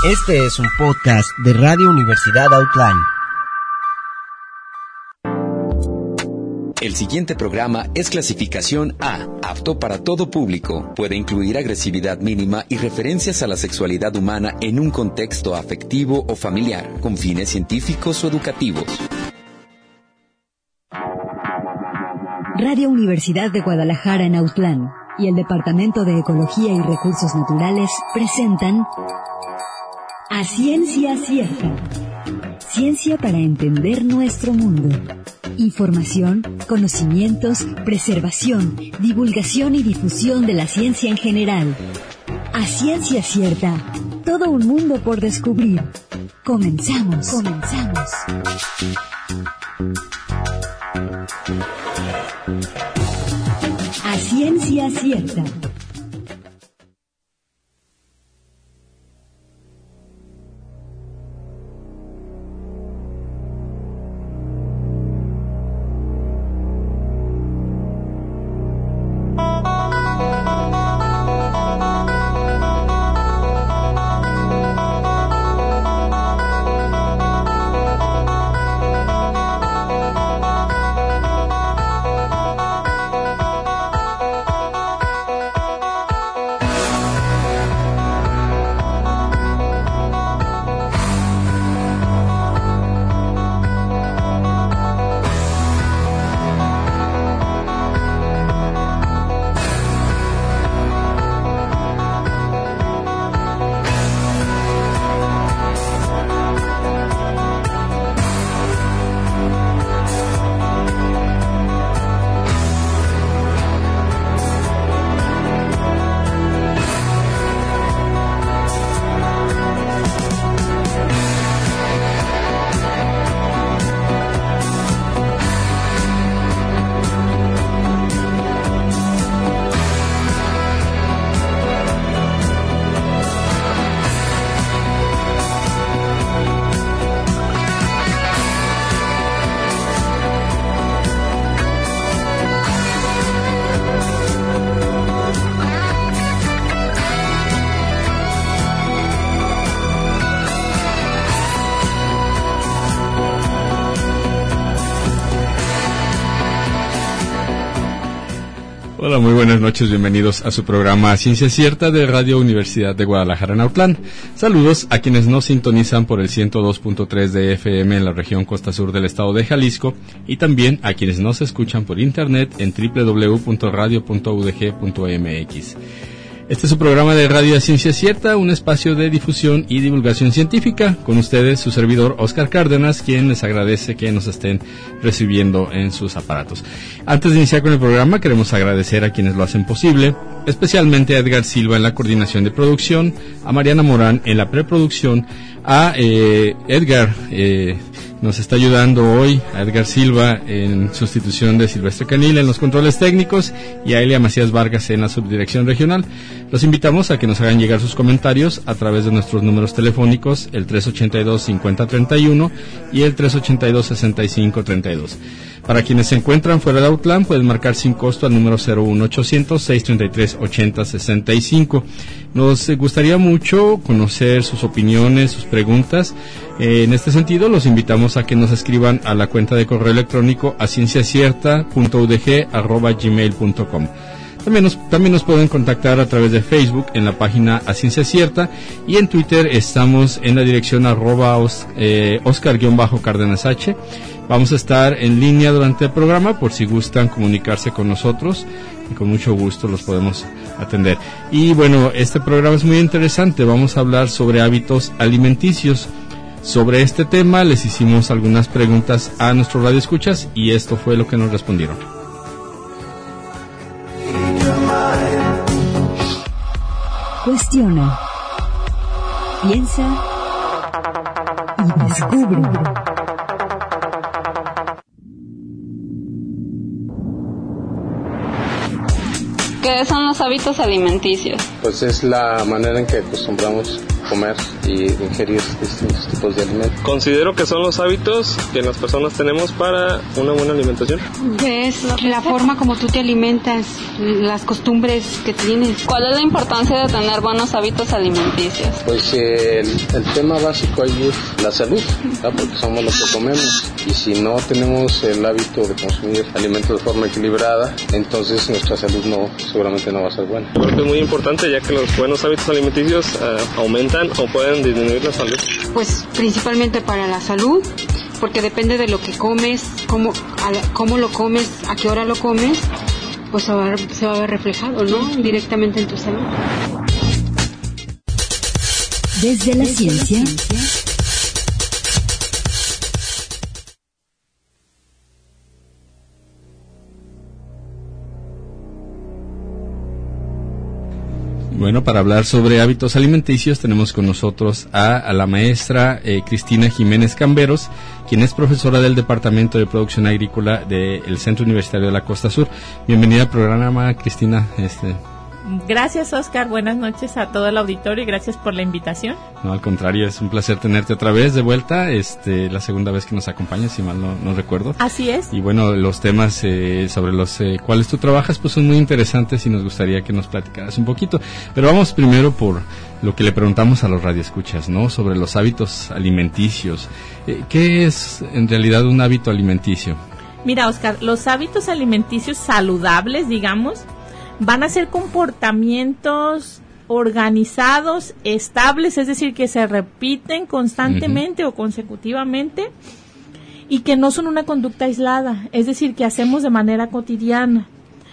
Este es un podcast de Radio Universidad Outline. El siguiente programa es clasificación A, apto para todo público. Puede incluir agresividad mínima y referencias a la sexualidad humana en un contexto afectivo o familiar, con fines científicos o educativos. Radio Universidad de Guadalajara en Autlán y el Departamento de Ecología y Recursos Naturales presentan A Ciencia Cierta. Ciencia para entender nuestro mundo. Información, conocimientos, preservación, divulgación y difusión de la ciencia en general. A Ciencia Cierta. Todo un mundo por descubrir. Comenzamos. A Ciencia Cierta. Hola, muy buenas noches, bienvenidos a su programa Ciencia Cierta de Radio Universidad de Guadalajara en Autlán. Saludos a quienes nos sintonizan por el 102.3 de FM en la región costa sur del estado de Jalisco y también a quienes nos escuchan por internet en www.radio.udg.mx. Este es su programa de Radio Ciencia Cierta, un espacio de difusión y divulgación científica. Con ustedes, su servidor Oscar Cárdenas, quien les agradece que nos estén recibiendo en sus aparatos. Antes de iniciar con el programa, queremos agradecer a quienes lo hacen posible, especialmente a Edgar Silva en la coordinación de producción, a Mariana Morán en la preproducción, a Edgar, nos está ayudando hoy a Edgar Silva en sustitución de Silvestre Canil en los controles técnicos y a Elia Macías Vargas en la subdirección regional. Los invitamos a que nos hagan llegar sus comentarios a través de nuestros números telefónicos, el 382-5031 y el 382-6532. Para quienes se encuentran fuera de Autlán, pueden marcar sin costo al número 01800-633-8065. Nos gustaría mucho conocer sus opiniones, sus preguntas. En este sentido, los invitamos a que nos escriban a la cuenta de correo electrónico a cienciacierta.udg@gmail.com. También nos pueden contactar a través de Facebook en la página A Ciencia Cierta y en Twitter estamos en la dirección @Oscar_Cárdenas H. Vamos a estar en línea durante el programa por si gustan comunicarse con nosotros y con mucho gusto los podemos atender. Y bueno, este programa es muy interesante, vamos a hablar sobre hábitos alimenticios. Sobre este tema les hicimos algunas preguntas a nuestros radioescuchas y esto fue lo que nos respondieron. Cuestiona, piensa y descubre. ¿Qué son los hábitos alimenticios? Pues es la manera en que acostumbramos comer y ingerir distintos tipos de alimentos. Considero que son los hábitos que las personas tenemos para una buena alimentación. Es la forma como tú te alimentas, las costumbres que tienes. ¿Cuál es la importancia de tener buenos hábitos alimenticios? Pues el tema básico ahí es la salud, ¿verdad? Porque somos los que comemos. Y si no tenemos el hábito de consumir alimentos de forma equilibrada, entonces nuestra salud seguramente no va a ser buena. Creo que es muy importante, ya que los buenos hábitos alimenticios aumentan o pueden disminuir la salud. Pues principalmente para la salud, porque depende de lo que comes, cómo lo comes, a qué hora lo comes, pues se va a ver reflejado, ¿no? Directamente en tu salud. Desde la ciencia Bueno, para hablar sobre hábitos alimenticios tenemos con nosotros a la maestra Cristina Jiménez Camberos, quien es profesora del Departamento de Producción Agrícola del Centro Universitario de la Costa Sur. Bienvenida al programa, Cristina. Gracias, Oscar. Buenas noches a todo el auditorio y gracias por la invitación. No, al contrario, es un placer tenerte otra vez de vuelta. La segunda vez que nos acompañas, si mal no recuerdo. Así es. Y bueno, los temas sobre los cuales tú trabajas pues son muy interesantes y nos gustaría que nos platicaras un poquito. Pero vamos primero por lo que le preguntamos a los radioescuchas, ¿no? Sobre los hábitos alimenticios. ¿Qué es en realidad un hábito alimenticio? Mira, Oscar, los hábitos alimenticios saludables, digamos, van a ser comportamientos organizados, estables, es decir, que se repiten constantemente o consecutivamente y que no son una conducta aislada, es decir, que hacemos de manera cotidiana.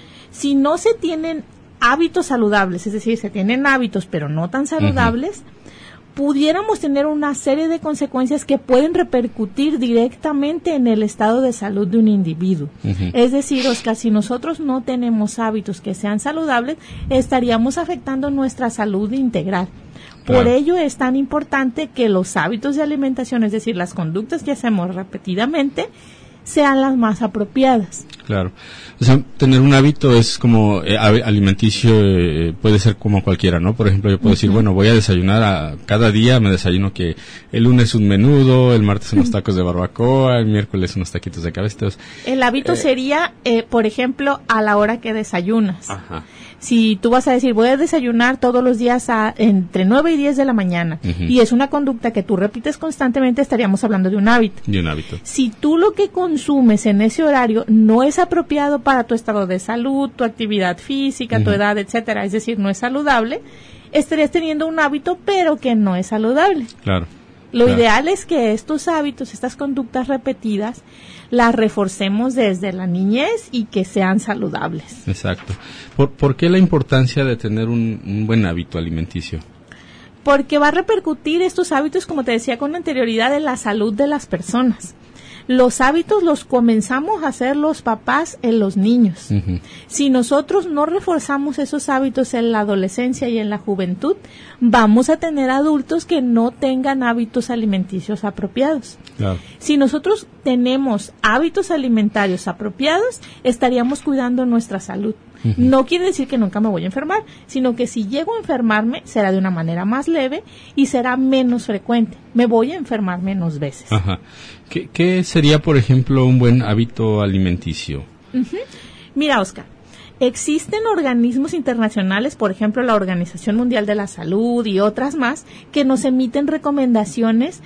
Si no se tienen hábitos saludables, es decir, se tienen hábitos pero no tan saludables, pudiéramos tener una serie de consecuencias que pueden repercutir directamente en el estado de salud de un individuo. Es decir, Oscar, si nosotros no tenemos hábitos que sean saludables, estaríamos afectando nuestra salud integral. Por ello es tan importante que los hábitos de alimentación, es decir, las conductas que hacemos repetidamente, sean las más apropiadas. Claro. O sea, tener un hábito es como alimenticio, puede ser como cualquiera, ¿no? Por ejemplo, yo puedo decir, bueno, voy a desayunar cada día me desayuno que el lunes un menudo, el martes unos tacos de barbacoa, el miércoles unos taquitos de cabeza. El hábito sería, por ejemplo, a la hora que desayunas. Ajá. Si tú vas a decir, voy a desayunar todos los días entre 9 y 10 de la mañana, y es una conducta que tú repites constantemente, estaríamos hablando de un hábito. De un hábito. Si tú lo que consumes en ese horario no es apropiado para tu estado de salud, tu actividad física, tu edad, etcétera, es decir, no es saludable, estarías teniendo un hábito, pero que no es saludable. Claro. Lo ideal es que estos hábitos, estas conductas repetidas, las reforcemos desde la niñez y que sean saludables. Exacto. ¿Por qué la importancia de tener un buen hábito alimenticio? Porque va a repercutir estos hábitos, como te decía con anterioridad, en la salud de las personas. Los hábitos los comenzamos a hacer los papás en los niños. Si nosotros no reforzamos esos hábitos en la adolescencia y en la juventud, vamos a tener adultos que no tengan hábitos alimenticios apropiados. Claro. Si nosotros tenemos hábitos alimentarios apropiados, estaríamos cuidando nuestra salud. No quiere decir que nunca me voy a enfermar, sino que si llego a enfermarme será de una manera más leve y será menos frecuente. Me voy a enfermar menos veces. Ajá. ¿Qué sería, por ejemplo, un buen hábito alimenticio? Mira, Oscar, existen organismos internacionales, por ejemplo, la Organización Mundial de la Salud y otras más, que nos emiten recomendaciones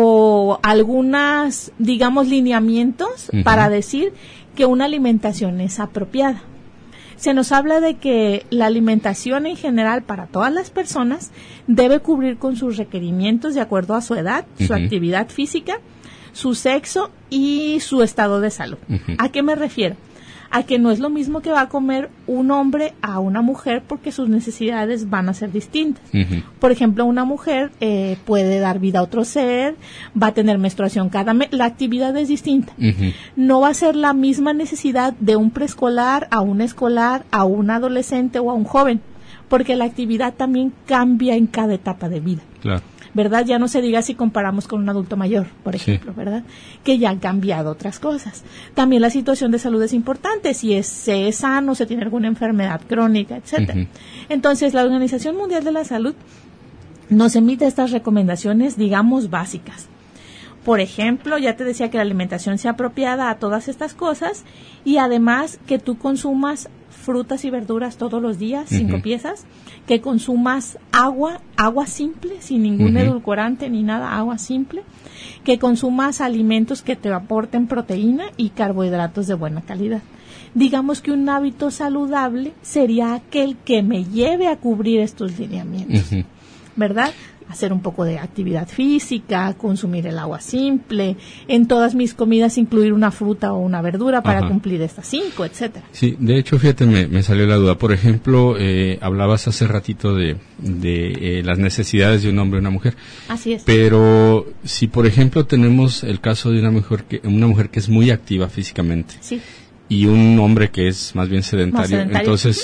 o algunas, digamos, lineamientos para decir que una alimentación es apropiada. Se nos habla de que la alimentación en general para todas las personas debe cubrir con sus requerimientos de acuerdo a su edad, su actividad física, su sexo y su estado de salud. ¿A qué me refiero? A que no es lo mismo que va a comer un hombre a una mujer porque sus necesidades van a ser distintas. Por ejemplo, una mujer puede dar vida a otro ser, va a tener menstruación cada mes, la actividad es distinta. No va a ser la misma necesidad de un preescolar, a un escolar, a un adolescente o a un joven, porque la actividad también cambia en cada etapa de vida. Claro. ¿verdad? Ya no se diga si comparamos con un adulto mayor, por ejemplo, ¿verdad? Que ya han cambiado otras cosas. También la situación de salud es importante, si se es sano, se tiene alguna enfermedad crónica, etcétera. Entonces, la Organización Mundial de la Salud nos emite estas recomendaciones, digamos, básicas. Por ejemplo, ya te decía que la alimentación sea apropiada a todas estas cosas y además que tú consumas frutas y verduras todos los días, 5 piezas, que consumas agua simple, sin ningún edulcorante ni nada, agua simple, que consumas alimentos que te aporten proteína y carbohidratos de buena calidad. Digamos que un hábito saludable sería aquel que me lleve a cubrir estos lineamientos, ¿verdad? Hacer un poco de actividad física, consumir el agua simple, en todas mis comidas incluir una fruta o una verdura para cumplir estas 5, etcétera. Sí, de hecho, fíjate, me salió la duda. Por ejemplo, hablabas hace ratito de las necesidades de un hombre y una mujer. Así es. Pero si, por ejemplo, tenemos el caso de una mujer que es muy activa físicamente. Sí. Y un hombre que es más bien sedentario. Entonces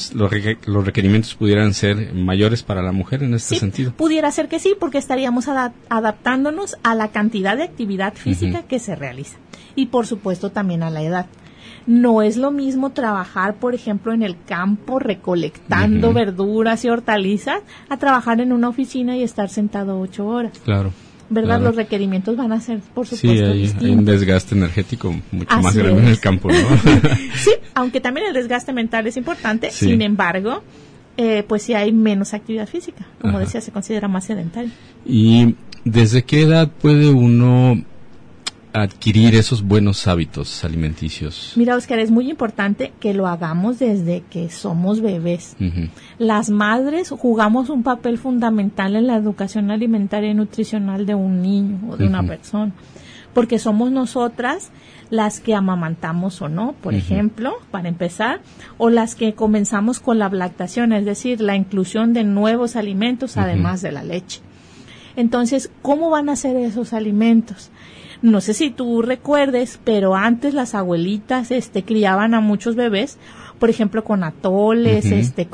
los requerimientos pudieran ser mayores para la mujer en este sentido. Pudiera ser que sí, porque estaríamos adaptándonos a la cantidad de actividad física que se realiza y por supuesto también a la edad. No es lo mismo trabajar, por ejemplo, en el campo recolectando verduras y hortalizas a trabajar en una oficina y estar sentado 8 horas. Claro. ¿Verdad? Los requerimientos van a ser, por supuesto, distintos. Hay un desgaste energético mucho más grande en el campo, ¿no? Sí, aunque también el desgaste mental es importante, sin embargo, pues sí hay menos actividad física. Como decía, se considera más sedentario. ¿Y desde qué edad puede uno adquirir esos buenos hábitos alimenticios? Mira, Oscar, es muy importante que lo hagamos desde que somos bebés. Las madres jugamos un papel fundamental en la educación alimentaria y nutricional de un niño o de una persona, porque somos nosotras las que amamantamos o no, por ejemplo, para empezar, o las que comenzamos con la lactación, es decir, la inclusión de nuevos alimentos además de la leche. Entonces, ¿cómo van a ser esos alimentos? No sé si tú recuerdes, pero antes las abuelitas criaban a muchos bebés, por ejemplo, con atoles,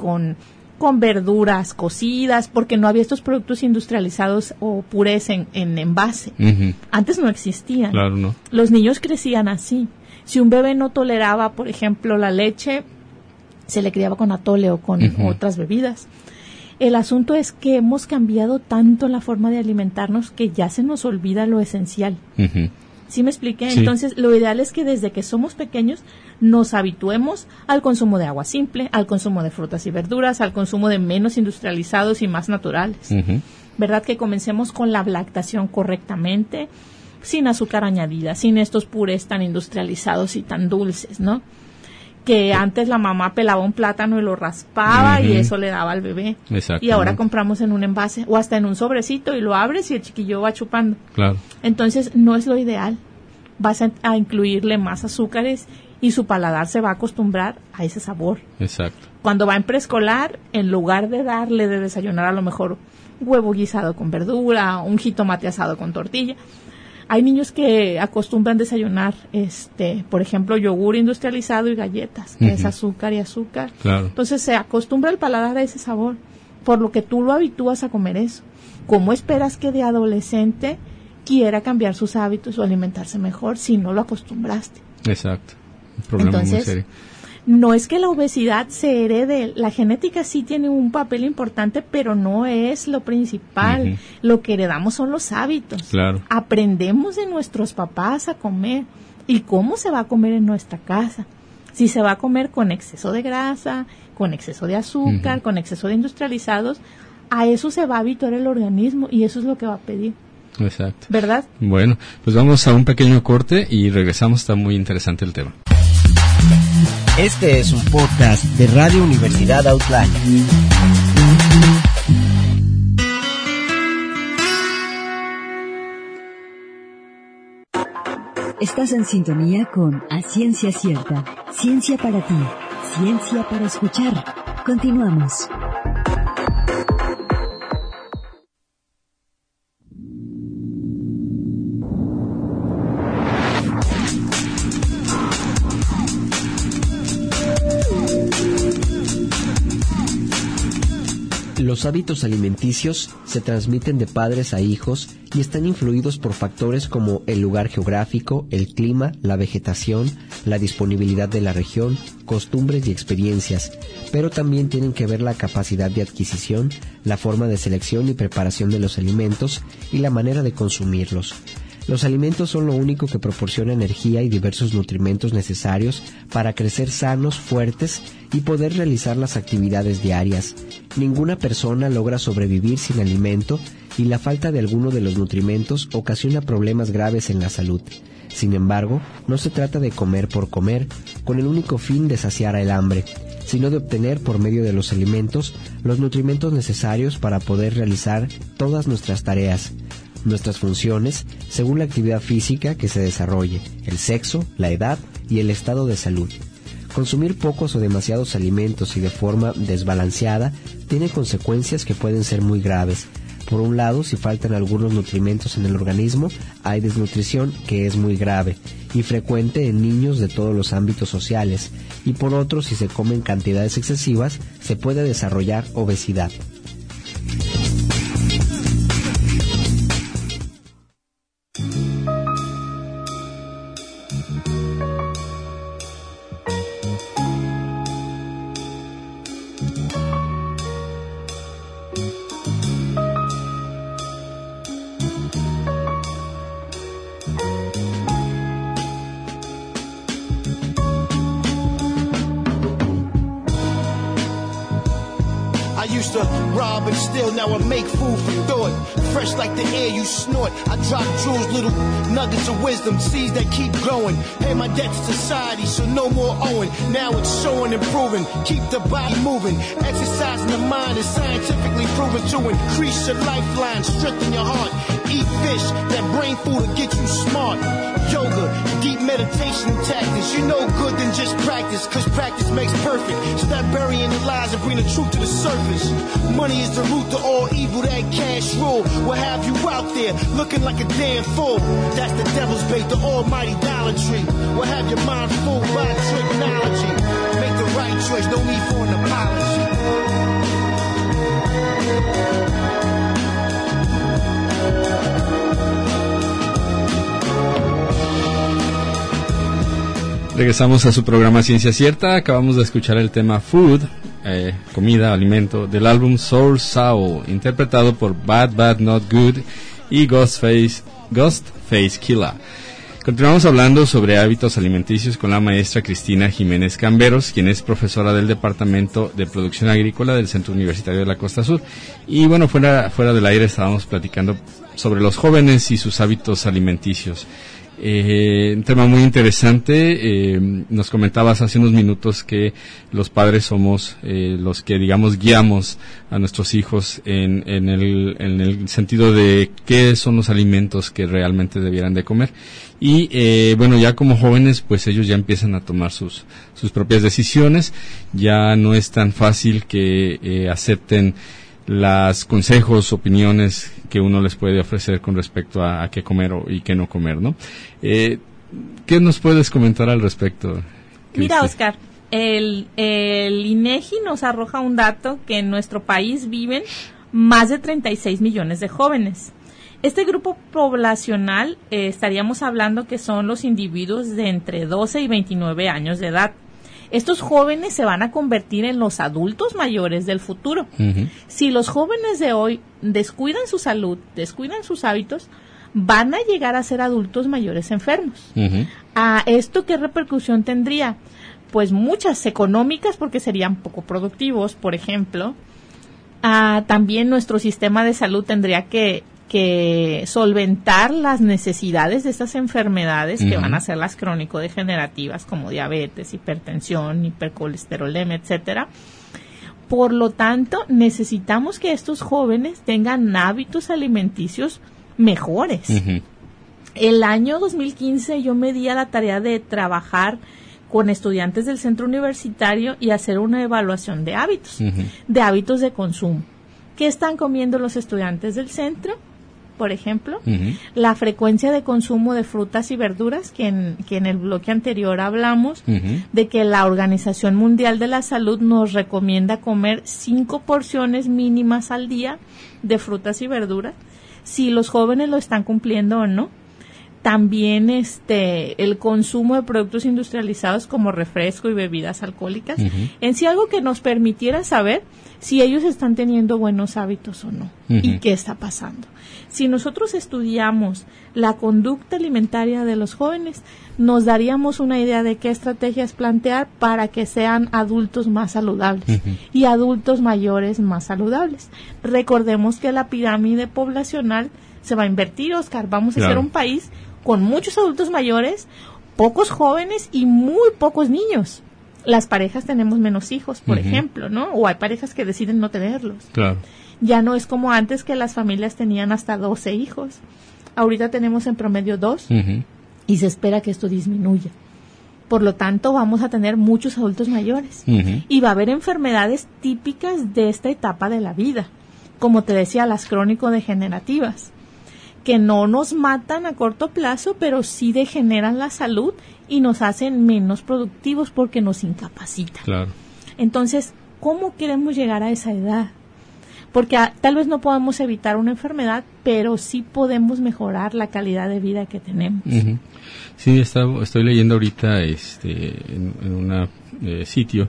con verduras cocidas, porque no había estos productos industrializados o purés en envase. Antes no existían. Claro, no. Los niños crecían así. Si un bebé no toleraba, por ejemplo, la leche, se le criaba con atole o con otras bebidas. El asunto es que hemos cambiado tanto la forma de alimentarnos que ya se nos olvida lo esencial. ¿Sí me expliqué? Sí. Entonces, lo ideal es que desde que somos pequeños nos habituemos al consumo de agua simple, al consumo de frutas y verduras, al consumo de menos industrializados y más naturales. ¿Verdad? Que comencemos con la lactación correctamente, sin azúcar añadida, sin estos purés tan industrializados y tan dulces, ¿no? Que antes la mamá pelaba un plátano y lo raspaba y eso le daba al bebé. Y ahora compramos en un envase o hasta en un sobrecito y lo abres y el chiquillo va chupando. Claro. Entonces no es lo ideal. Vas a incluirle más azúcares y su paladar se va a acostumbrar a ese sabor. Exacto. Cuando va en preescolar, en lugar de darle de desayunar a lo mejor huevo guisado con verdura, un jitomate asado con tortilla, hay niños que acostumbran desayunar, por ejemplo, yogur industrializado y galletas, que es azúcar y azúcar. Claro. Entonces se acostumbra el paladar a ese sabor, por lo que tú lo habitúas a comer eso. ¿Cómo esperas que de adolescente quiera cambiar sus hábitos o alimentarse mejor si no lo acostumbraste? Exacto. Un problema muy serio. No es que la obesidad se herede, la genética sí tiene un papel importante, pero no es lo principal. Lo que heredamos son los hábitos. Claro. Aprendemos de nuestros papás a comer y cómo se va a comer en nuestra casa. Si se va a comer con exceso de grasa, con exceso de azúcar, con exceso de industrializados, a eso se va a habituar el organismo y eso es lo que va a pedir. Exacto. ¿Verdad? Bueno, pues vamos a un pequeño corte y regresamos, está muy interesante el tema. Este es un podcast de Radio Universidad Outline. Estás en sintonía con A Ciencia Cierta. Ciencia para ti, ciencia para escuchar. Continuamos. Los Los hábitos alimenticios se transmiten de padres a hijos y están influidos por factores como el lugar geográfico, el clima, la vegetación, la disponibilidad de la región, costumbres y experiencias, pero también tienen que ver la capacidad de adquisición, la forma de selección y preparación de los alimentos y la manera de consumirlos. Los alimentos son lo único que proporciona energía y diversos nutrimentos necesarios para crecer sanos, fuertes y poder realizar las actividades diarias. Ninguna persona logra sobrevivir sin alimento y la falta de alguno de los nutrimentos ocasiona problemas graves en la salud. Sin embargo, no se trata de comer por comer, con el único fin de saciar el hambre, sino de obtener por medio de los alimentos los nutrimentos necesarios para poder realizar todas nuestras tareas, nuestras funciones, según la actividad física que se desarrolle, el sexo, la edad y el estado de salud. Consumir pocos o demasiados alimentos y de forma desbalanceada tiene consecuencias que pueden ser muy graves. Por un lado, si faltan algunos nutrimentos en el organismo, hay desnutrición que es muy grave y frecuente en niños de todos los ámbitos sociales, y por otro, si se comen cantidades excesivas, se puede desarrollar obesidad. Now I make food for thought, fresh like the air you snort. I drop jewels, little nuggets of wisdom, seeds that keep growing. Pay my debt to society, so no more owing. Now it's showing and proving. Keep the body moving. Exercising the mind is scientifically proven to increase your lifeline, strengthen your heart. Eat fish, that brain food will get you smart. Yoga, deep meditation tactics. You know good than just practice, cause practice makes perfect. Stop burying the lies and bring the truth to the surface. Money is the root to all evil, that cash rule will have you out there looking like a damn fool. That's the devil's bait, the almighty Dollar Tree will have your mind full by technology. Make the right choice, no need for an apology. Regresamos a su programa Ciencia Cierta. Acabamos de escuchar el tema Food, comida, alimento, del álbum Soul Soul, interpretado por Bad Bad Not Good y Ghostface Killah. Continuamos hablando sobre hábitos alimenticios con la maestra Cristina Jiménez Camberos, quien es profesora del Departamento de Producción Agrícola del Centro Universitario de la Costa Sur. Y bueno, fuera del aire estábamos platicando sobre los jóvenes y sus hábitos alimenticios. Un tema muy interesante. Nos comentabas hace unos minutos que los padres somos los que, digamos, guiamos a nuestros hijos en el sentido de qué son los alimentos que realmente debieran de comer. Y bueno, ya como jóvenes, pues ellos ya empiezan a tomar sus propias decisiones. Ya no es tan fácil que acepten los consejos, opiniones que uno les puede ofrecer con respecto a qué comer y qué no comer, ¿no? ¿Qué nos puedes comentar al respecto, Cristi? Mira, Oscar, el INEGI nos arroja un dato que en nuestro país viven más de 36 millones de jóvenes. Este grupo poblacional estaríamos hablando que son los individuos de entre 12 y 29 años de edad. Estos jóvenes se van a convertir en los adultos mayores del futuro. Uh-huh. Si los jóvenes de hoy descuidan su salud, descuidan sus hábitos, van a llegar a ser adultos mayores enfermos. Uh-huh. ¿Esto qué repercusión tendría? Pues muchas económicas, porque serían poco productivos, por ejemplo. También nuestro sistema de salud tendría que solventar las necesidades de estas enfermedades, uh-huh, que van a ser las crónico-degenerativas como diabetes, hipertensión, hipercolesterolemia, etcétera. Por lo tanto, necesitamos que estos jóvenes tengan hábitos alimenticios mejores. Uh-huh. El año 2015 yo me di a la tarea de trabajar con estudiantes del centro universitario y hacer una evaluación de hábitos, uh-huh, de hábitos de consumo. ¿Qué están comiendo los estudiantes del centro? por ejemplo, la frecuencia de consumo de frutas y verduras, que en el bloque anterior hablamos, de que la Organización Mundial de la Salud nos recomienda comer 5 porciones mínimas al día de frutas y verduras, si los jóvenes lo están cumpliendo o no. También el consumo de productos industrializados como refresco y bebidas alcohólicas, en sí algo que nos permitiera saber si ellos están teniendo buenos hábitos o no y qué está pasando. Si nosotros estudiamos la conducta alimentaria de los jóvenes, nos daríamos una idea de qué estrategias plantear para que sean adultos más saludables y adultos mayores más saludables. Recordemos que la pirámide poblacional se va a invertir, Oscar. Vamos a ser un país con muchos adultos mayores, pocos jóvenes y muy pocos niños. Las parejas tenemos menos hijos, por ejemplo, ¿no? O hay parejas que deciden no tenerlos. Claro. Ya no es como antes, que las familias tenían hasta 12 hijos. Ahorita tenemos en promedio 2 y se espera que esto disminuya. Por lo tanto, vamos a tener muchos adultos mayores y va a haber enfermedades típicas de esta etapa de la vida, como te decía, las crónico-degenerativas, que no nos matan a corto plazo, pero sí degeneran la salud y nos hacen menos productivos porque nos incapacitan. Claro. Entonces, ¿cómo queremos llegar a esa edad? Porque tal vez no podamos evitar una enfermedad, pero sí podemos mejorar la calidad de vida que tenemos. Sí, estoy leyendo ahorita en un sitio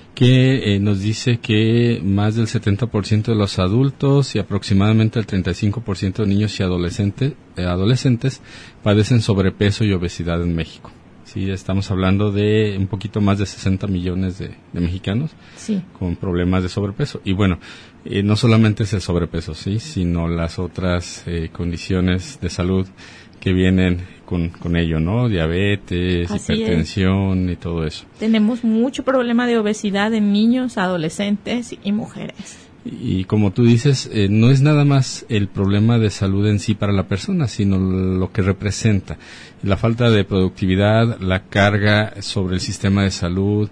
que nos dice que más del 70% de los adultos y aproximadamente el 35% de niños y adolescentes padecen sobrepeso y obesidad en México. Sí, estamos hablando de un poquito más de 60 millones de mexicanos con problemas de sobrepeso. Y bueno, no solamente es el sobrepeso, sí, sino las otras condiciones de salud que vienen con ello, ¿no? Diabetes, hipertensión y todo eso. Tenemos mucho problema de obesidad en niños, adolescentes y mujeres. Y como tú dices, no es nada más el problema de salud en sí para la persona, sino lo que representa. La falta de productividad, la carga sobre el sistema de salud,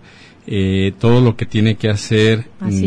todo lo que tiene que hacer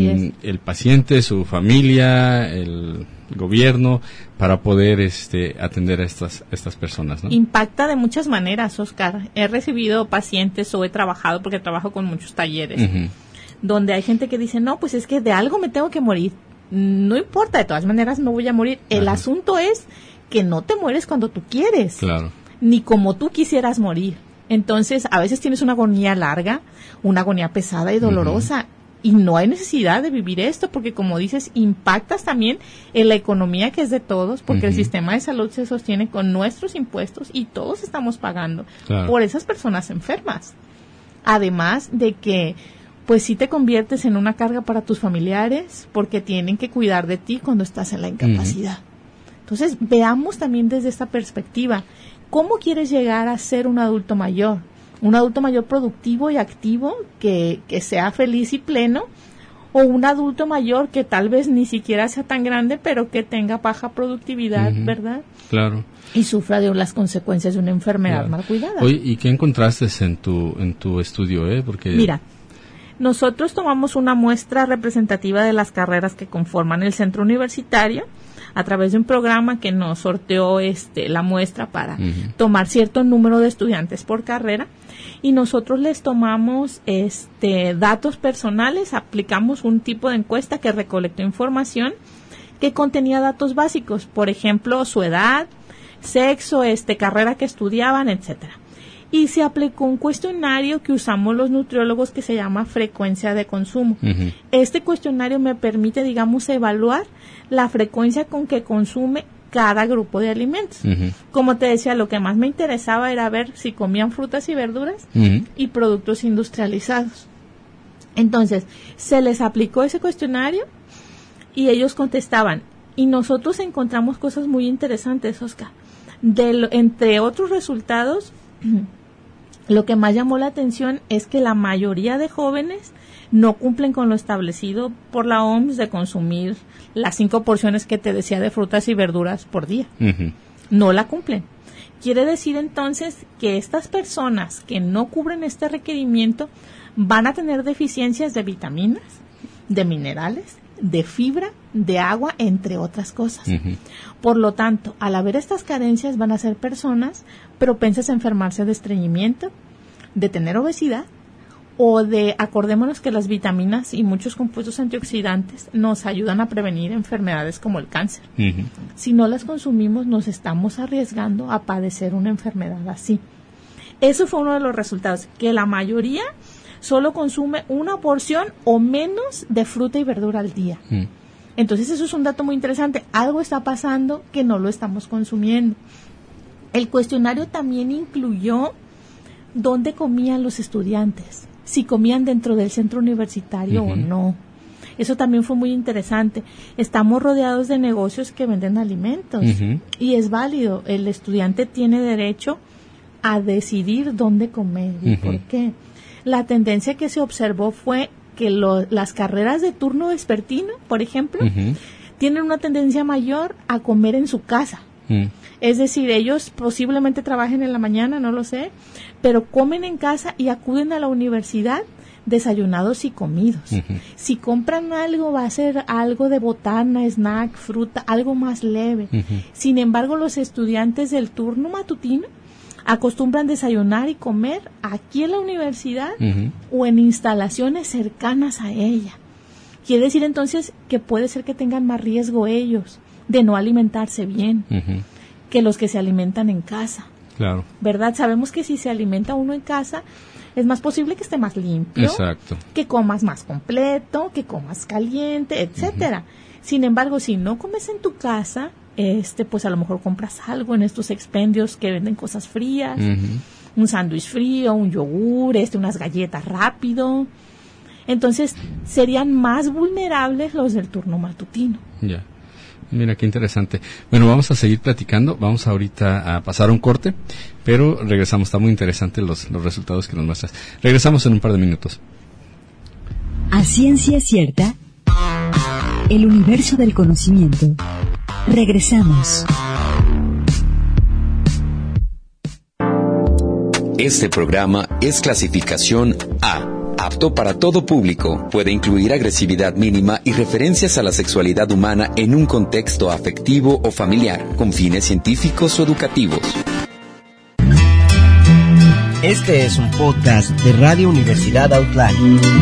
el paciente, su familia, el gobierno, para poder atender a estas personas, ¿no? Impacta de muchas maneras, Oscar. He recibido pacientes o he trabajado, porque trabajo con muchos talleres, donde hay gente que dice, no, pues es que de algo me tengo que morir. No importa, de todas maneras no voy a morir. El asunto es que no te mueres cuando tú quieres, ni como tú quisieras morir. Entonces, a veces tienes una agonía larga, una agonía pesada y dolorosa, y no hay necesidad de vivir esto, porque como dices, impactas también en la economía, que es de todos, porque el sistema de salud se sostiene con nuestros impuestos y todos estamos pagando por esas personas enfermas. Además de que pues sí te conviertes en una carga para tus familiares, porque tienen que cuidar de ti cuando estás en la incapacidad. Entonces, veamos también desde esta perspectiva, ¿cómo quieres llegar a ser un adulto mayor? Un adulto mayor productivo y activo, que sea feliz y pleno, o un adulto mayor que tal vez ni siquiera sea tan grande, pero que tenga baja productividad, ¿verdad? Claro. Y sufra de las consecuencias de una enfermedad mal cuidada. Oye, ¿y qué encontraste en tu estudio? Porque mira, nosotros tomamos una muestra representativa de las carreras que conforman el centro universitario a través de un programa que nos sorteó la muestra para tomar cierto número de estudiantes por carrera, y nosotros les tomamos datos personales, aplicamos un tipo de encuesta que recolectó información que contenía datos básicos, por ejemplo, su edad, sexo, carrera que estudiaban, etcétera. Y se aplicó un cuestionario que usamos los nutriólogos que se llama frecuencia de consumo. Este cuestionario me permite, digamos, evaluar la frecuencia con que consume cada grupo de alimentos. Como te decía, lo que más me interesaba era ver si comían frutas y verduras y productos industrializados. Entonces, se les aplicó ese cuestionario y ellos contestaban. Y nosotros encontramos cosas muy interesantes, Oscar. Entre otros resultados, lo que más llamó la atención es que la mayoría de jóvenes no cumplen con lo establecido por la OMS de consumir las 5 porciones que te decía de frutas y verduras por día. No la cumplen. Quiere decir entonces que estas personas que no cubren este requerimiento van a tener deficiencias de vitaminas, de minerales de fibra, de agua, entre otras cosas. Por lo tanto, al haber estas carencias van a ser personas propensas a enfermarse de estreñimiento, de tener obesidad, o acordémonos que las vitaminas y muchos compuestos antioxidantes nos ayudan a prevenir enfermedades como el cáncer. Si no las consumimos, nos estamos arriesgando a padecer una enfermedad así. Eso fue uno de los resultados, que la mayoría solo consume una porción o menos de fruta y verdura al día. Entonces eso es un dato muy interesante. Algo está pasando que no lo estamos consumiendo. El cuestionario también incluyó dónde comían los estudiantes, si comían dentro del centro universitario o no. Eso también fue muy interesante. Estamos rodeados de negocios que venden alimentos y es válido. El estudiante tiene derecho a decidir dónde comer y por qué. La tendencia que se observó fue que las carreras de turno vespertino, por ejemplo, tienen una tendencia mayor a comer en su casa. Es decir, ellos posiblemente trabajen en la mañana, no lo sé, pero comen en casa y acuden a la universidad desayunados y comidos. Si compran algo, va a ser algo de botana, snack, fruta, algo más leve. Sin embargo, los estudiantes del turno matutino acostumbran desayunar y comer aquí en la universidad o en instalaciones cercanas a ella. Quiere decir entonces que puede ser que tengan más riesgo ellos de no alimentarse bien que los que se alimentan en casa. Claro. ¿Verdad? Sabemos que si se alimenta uno en casa, es más posible que esté más limpio, que comas más completo, que comas caliente, etcétera. Sin embargo, si no comes en tu casa, pues a lo mejor compras algo en estos expendios que venden cosas frías, un sándwich frío, un yogur, unas galletas rápido. Entonces, serían más vulnerables los del turno matutino. Ya. Mira, qué interesante. Bueno, vamos a seguir platicando. Vamos ahorita a pasar a un corte, pero regresamos. Está muy interesante los resultados que nos muestras. Regresamos en un par de minutos. A ciencia cierta, el universo del conocimiento. Regresamos. Este programa es clasificación A, apto para todo público. Puede incluir agresividad mínima y referencias a la sexualidad humana en un contexto afectivo o familiar, con fines científicos o educativos. Este es un podcast de Radio Universidad Autlán.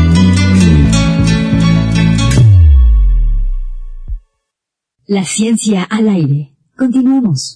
La ciencia al aire. Continuamos.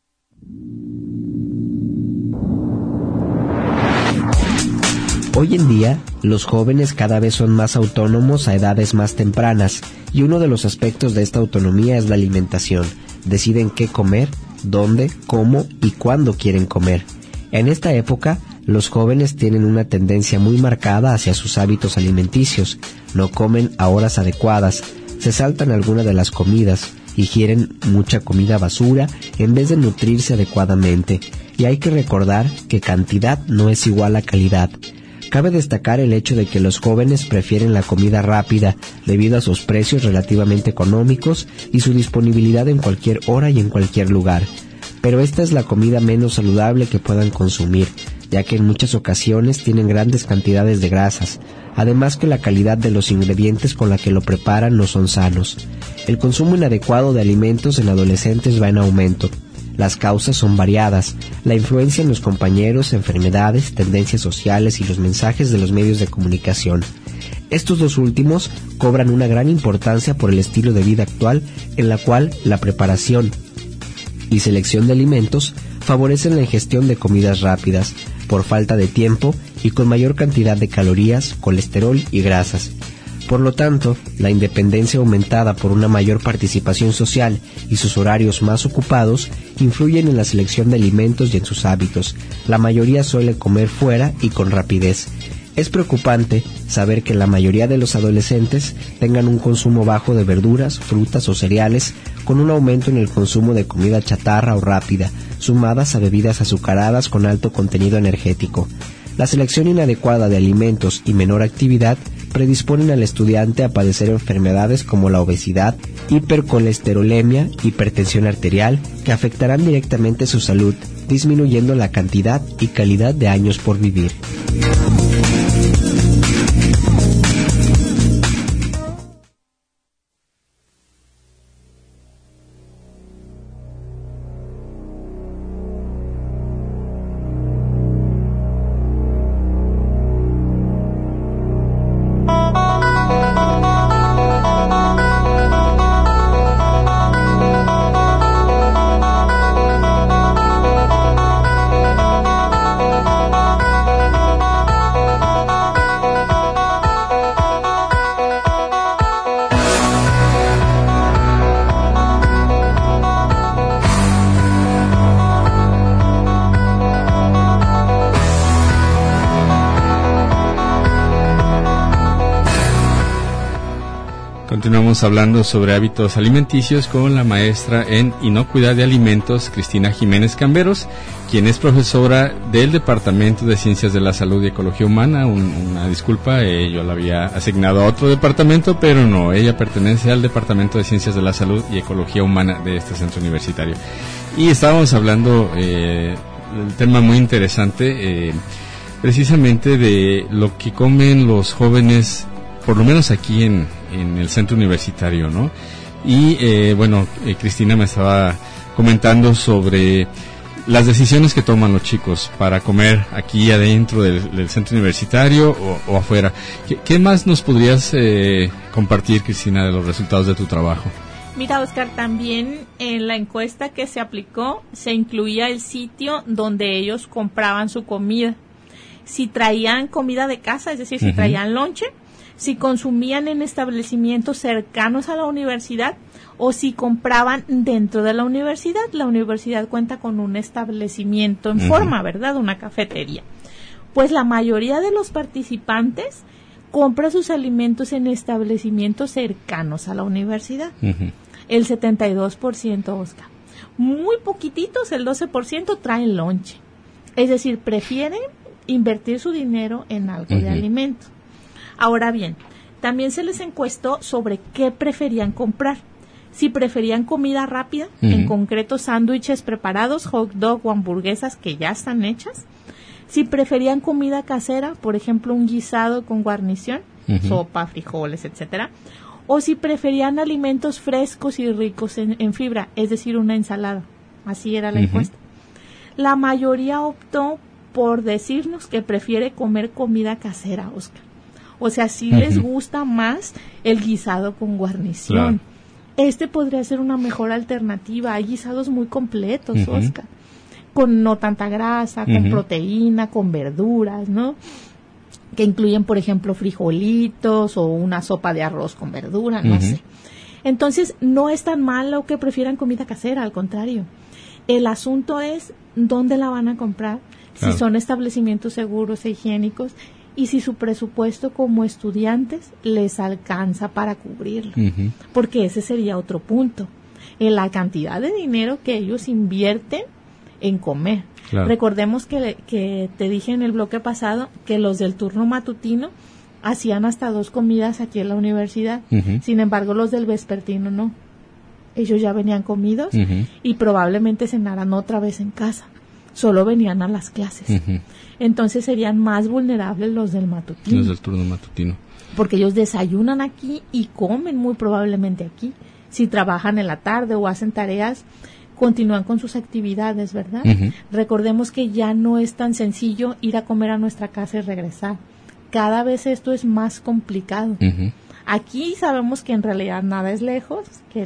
Hoy en día, los jóvenes cada vez son más autónomos a edades más tempranas, y uno de los aspectos de esta autonomía es la alimentación. Deciden qué comer, dónde, cómo y cuándo quieren comer. En esta época, los jóvenes tienen una tendencia muy marcada hacia sus hábitos alimenticios. No comen a horas adecuadas, se saltan alguna de las comidas, ingieren mucha comida basura en vez de nutrirse adecuadamente. Y hay que recordar que cantidad no es igual a calidad. Cabe destacar el hecho de que los jóvenes prefieren la comida rápida debido a sus precios relativamente económicos y su disponibilidad en cualquier hora y en cualquier lugar. Pero esta es la comida menos saludable que puedan consumir, ya que en muchas ocasiones tienen grandes cantidades de grasas, además que la calidad de los ingredientes con la que lo preparan no son sanos. El consumo inadecuado de alimentos en adolescentes va en aumento. Las causas son variadas, la influencia en los compañeros, enfermedades, tendencias sociales y los mensajes de los medios de comunicación. Estos dos últimos cobran una gran importancia por el estilo de vida actual, en la cual la preparación y selección de alimentos favorecen la ingestión de comidas rápidas, por falta de tiempo y con mayor cantidad de calorías, colesterol y grasas. Por lo tanto, la independencia aumentada por una mayor participación social y sus horarios más ocupados influyen en la selección de alimentos y en sus hábitos. La mayoría suele comer fuera y con rapidez. Es preocupante saber que la mayoría de los adolescentes tengan un consumo bajo de verduras, frutas o cereales, con un aumento en el consumo de comida chatarra o rápida, sumadas a bebidas azucaradas con alto contenido energético. La selección inadecuada de alimentos y menor actividad predisponen al estudiante a padecer enfermedades como la obesidad, hipercolesterolemia, hipertensión arterial, que afectarán directamente su salud, disminuyendo la cantidad y calidad de años por vivir. Continuamos hablando sobre hábitos alimenticios con la maestra en inocuidad de alimentos, Cristina Jiménez Camberos, quien es profesora del Departamento de Ciencias de la Salud y Ecología Humana. Una disculpa, yo la había asignado a otro departamento, pero no, ella pertenece al Departamento de Ciencias de la Salud y Ecología Humana de este centro universitario. Y estábamos hablando del tema muy interesante, precisamente de lo que comen los jóvenes, por lo menos aquí en el centro universitario, ¿no? Y Cristina me estaba comentando sobre las decisiones que toman los chicos para comer aquí adentro del centro universitario o afuera. ¿Qué más nos podrías compartir, Cristina, de los resultados de tu trabajo? Mira, Oscar, también en la encuesta que se aplicó se incluía el sitio donde ellos compraban su comida. Si traían comida de casa, es decir, si traían lonche, si consumían en establecimientos cercanos a la universidad o si compraban dentro de la universidad. La universidad cuenta con un establecimiento en forma, ¿verdad? Una cafetería. Pues la mayoría de los participantes compra sus alimentos en establecimientos cercanos a la universidad. El 72%, Oscar. Muy poquititos, el 12%, traen lonche. Es decir, prefieren invertir su dinero en algo de alimento. Ahora bien, también se les encuestó sobre qué preferían comprar. Si preferían comida rápida, en concreto sándwiches preparados, hot dog o hamburguesas que ya están hechas. Si preferían comida casera, por ejemplo, un guisado con guarnición, sopa, frijoles, etcétera. O si preferían alimentos frescos y ricos en fibra, es decir, una ensalada. Así era la encuesta. La mayoría optó por decirnos que prefiere comer comida casera, Oscar. O sea, sí les gusta más el guisado con guarnición. Este podría ser una mejor alternativa. Hay guisados muy completos, Oscar, con no tanta grasa, con proteína, con verduras, ¿no? Que incluyen, por ejemplo, frijolitos o una sopa de arroz con verdura, no sé. Entonces, no es tan malo que prefieran comida casera, al contrario. El asunto es dónde la van a comprar, si son establecimientos seguros e higiénicos, y si su presupuesto como estudiantes les alcanza para cubrirlo. Porque ese sería otro punto, en la cantidad de dinero que ellos invierten en comer. Recordemos que te dije en el bloque pasado que los del turno matutino hacían hasta 2 comidas aquí en la universidad. Sin embargo, los del vespertino no. Ellos ya venían comidos y probablemente cenaran otra vez en casa. Solo venían a las clases. Entonces serían más vulnerables los del matutino. Los del turno matutino. Porque ellos desayunan aquí y comen muy probablemente aquí. Si trabajan en la tarde o hacen tareas, continúan con sus actividades, ¿verdad? Recordemos que ya no es tan sencillo ir a comer a nuestra casa y regresar. Cada vez esto es más complicado. Aquí sabemos que en realidad nada es lejos, que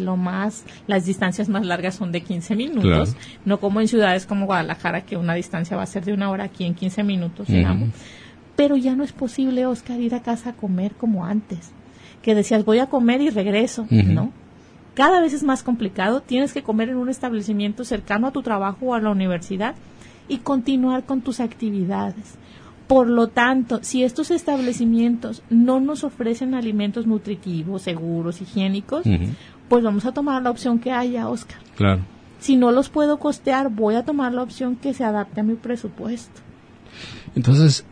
las distancias más largas son de 15 minutos, no como en ciudades como Guadalajara, que una distancia va a ser de 1 hora, aquí en 15 minutos, digamos. Pero ya no es posible, Oscar, ir a casa a comer como antes, que decías voy a comer y regreso, ¿no? Cada vez es más complicado, tienes que comer en un establecimiento cercano a tu trabajo o a la universidad y continuar con tus actividades. Por lo tanto, si estos establecimientos no nos ofrecen alimentos nutritivos, seguros, higiénicos, pues vamos a tomar la opción que haya, Oscar. Claro. Si no los puedo costear, voy a tomar la opción que se adapte a mi presupuesto. Entonces,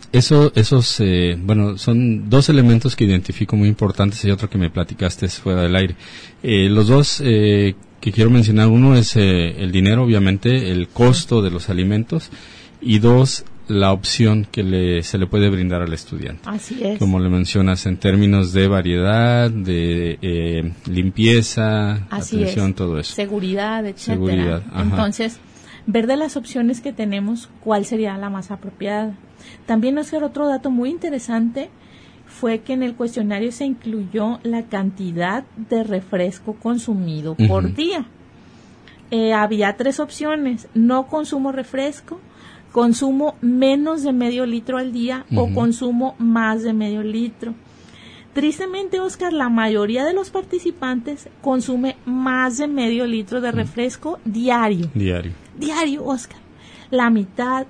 son 2 elementos que identifico muy importantes y otro que me platicaste fuera del aire. Los dos que quiero mencionar, uno es el dinero, obviamente, el costo de los alimentos, y 2, la opción que se le puede brindar al estudiante. Así es. Como le mencionas, en términos de variedad, de limpieza, atención, todo eso. Seguridad, etcétera. Entonces, ver de las opciones que tenemos, cuál sería la más apropiada. También, Oscar, otro dato muy interesante fue que en el cuestionario se incluyó la cantidad de refresco consumido por día. Había 3 opciones: no consumo refresco, consumo menos de medio litro al día o consumo más de medio litro. Tristemente, Oscar, la mayoría de los participantes consume más de medio litro de refresco diario. Diario, Oscar. La mitad,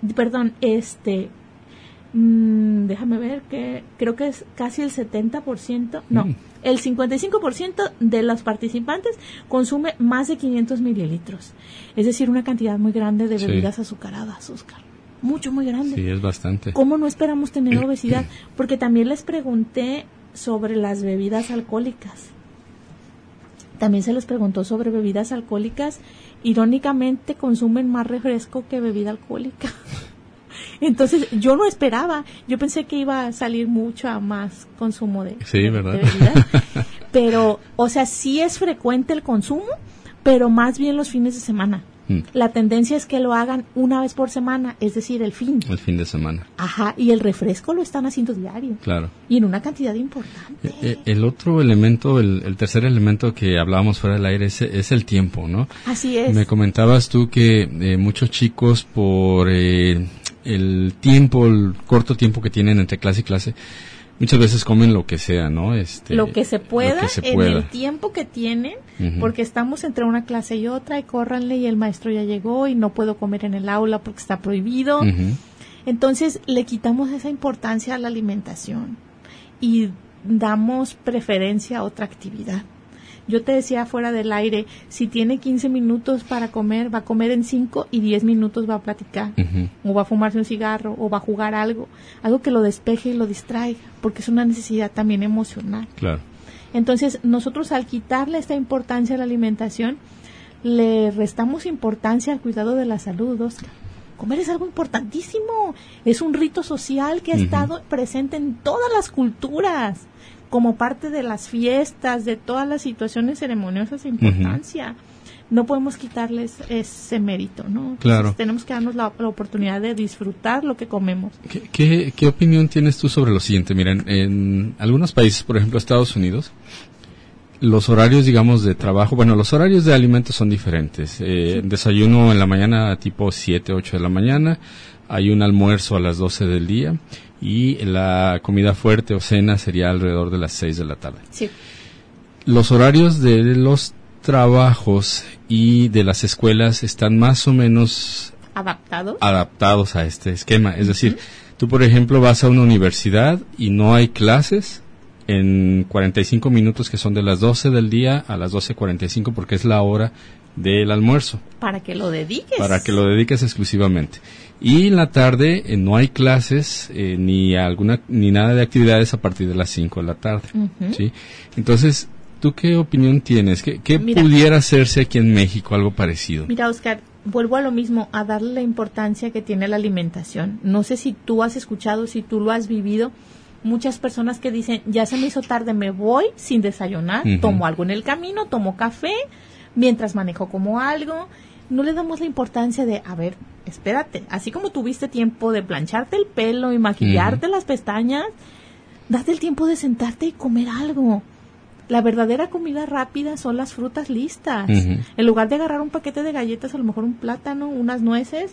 déjame ver, que creo que es casi el 70%, El 55% de los participantes consume más de 500 mililitros. Es decir, una cantidad muy grande de bebidas azucaradas, Oscar. Muy grande. Sí, es bastante. ¿Cómo no esperamos tener obesidad? Porque también les pregunté sobre las bebidas alcohólicas. También se les preguntó sobre bebidas alcohólicas. Irónicamente, consumen más refresco que bebida alcohólica. Entonces, yo no esperaba. Yo pensé que iba a salir mucho a más consumo de ¿verdad? De bebidas. Pero, o sea, sí es frecuente el consumo, pero más bien los fines de semana. La tendencia es que lo hagan una vez por semana, es decir, el fin de semana. Ajá, y el refresco lo están haciendo diario. Claro. Y en una cantidad importante. El otro elemento, el tercer elemento que hablábamos fuera del aire es el tiempo, ¿no? Así es. Me comentabas tú que muchos chicos por el corto tiempo que tienen entre clase y clase, muchas veces comen lo que sea, ¿no? Lo que se pueda en el tiempo que tienen, porque estamos entre una clase y otra y córranle y el maestro ya llegó y no puedo comer en el aula porque está prohibido. Entonces le quitamos esa importancia a la alimentación y damos preferencia a otra actividad. Yo te decía fuera del aire, si tiene 15 minutos para comer, va a comer en 5 y 10 minutos va a platicar, o va a fumarse un cigarro, o va a jugar algo que lo despeje y lo distraiga, porque es una necesidad también emocional. Claro. Entonces, nosotros al quitarle esta importancia a la alimentación, le restamos importancia al cuidado de la salud, Oscar. Comer es algo importantísimo, es un rito social que ha estado presente en todas las culturas, como parte de las fiestas, de todas las situaciones ceremoniosas de importancia. No podemos quitarles ese mérito, ¿no? Entonces, claro. Tenemos que darnos la oportunidad de disfrutar lo que comemos. ¿Qué opinión tienes tú sobre lo siguiente? Miren, en algunos países, por ejemplo Estados Unidos, los horarios, digamos, de trabajo, los horarios de alimentos son diferentes. Desayuno en la mañana tipo 7, 8 de la mañana, hay un almuerzo a las 12 del día, y la comida fuerte o cena sería alrededor de las 6 de la tarde. Sí. Los horarios de los trabajos y de las escuelas están más o menos adaptados a este esquema. Es decir, tú, por ejemplo, vas a una universidad y no hay clases en 45 minutos, que son de las 12 del día a las 12:45, porque es la hora del almuerzo. Para que lo dediques. Para que lo dediques exclusivamente. Y en la tarde no hay clases ni nada de actividades a partir de las 5 de la tarde. ¿Sí? Entonces, ¿tú qué opinión tienes? ¿Qué pudiera hacerse aquí en México algo parecido? Mira, Oscar, vuelvo a lo mismo, a darle la importancia que tiene la alimentación. No sé si tú has escuchado, si tú lo has vivido, muchas personas que dicen, ya se me hizo tarde, me voy sin desayunar, tomo algo en el camino, tomo café, mientras manejo como algo. No le damos la importancia de, a ver, espérate, así como tuviste tiempo de plancharte el pelo y maquillarte las pestañas, date el tiempo de sentarte y comer algo. La verdadera comida rápida son las frutas listas. En lugar de agarrar un paquete de galletas, a lo mejor un plátano, unas nueces,